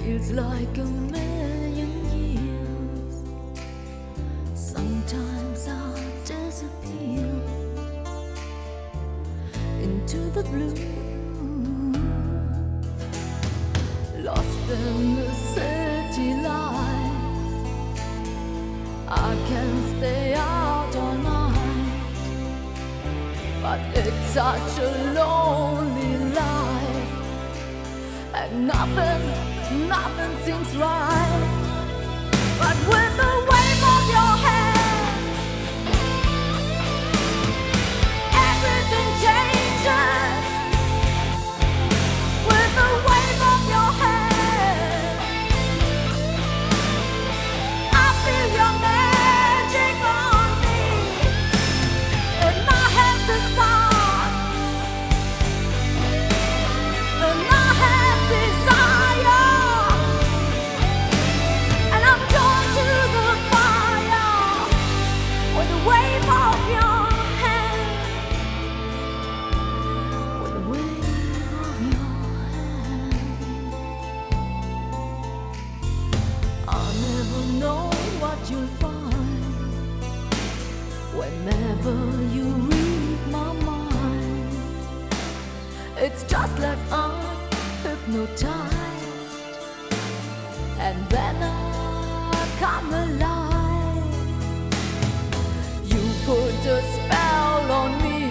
feels like a million years. Sometimes I disappear into the blue, lost in the city lights. I can't stay out all night, but it's such a lonely life, and nothing seems right. But with the wave of your hand, everything changes. With the wave of your hand, I feel your magic on me, and I have the spark, and I have desire, and I'm drawn to the fire with the wave of your hand, with the wave of your hand. I'll never know what you'll find whenever you read my mind. It's just like I'm hypnotized, and then I come alive. You put a spell on me,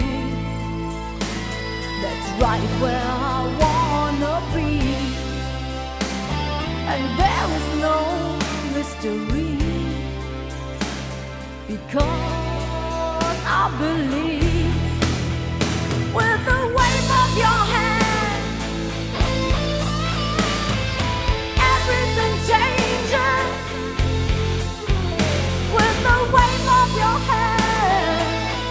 that's right where I wanna be, and there is no mystery, because I believe. With the wave of your hand, everything changes. With the wave of your hand,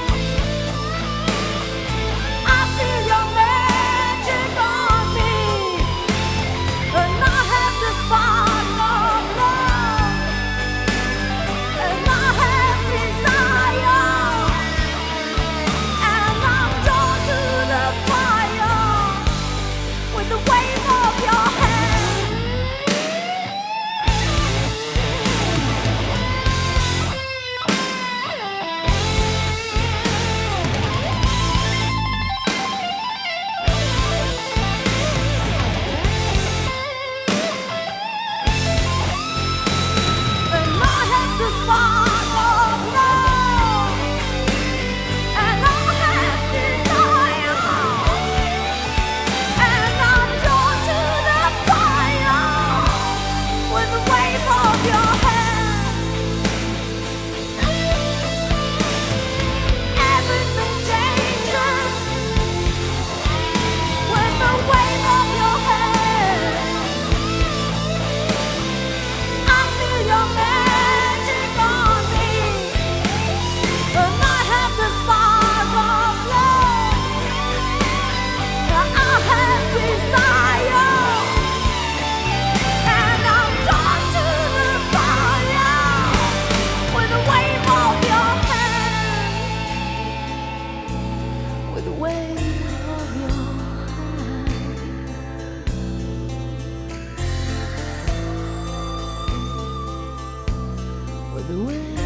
I feel your magic on me, and I have the spark of love, and I have desire, and I'm drawn to the fire with the wave of your hand. And I have the spark of love, and I have desire, and I'm drawn to the fire with the wave of your hand. Everything changes with the wave of your hand. I feel your magic on me, and I have the spark of love, and I have desire, and I'm drawn to the fire with the wave of your hand, with the wave of your hand, with the wave.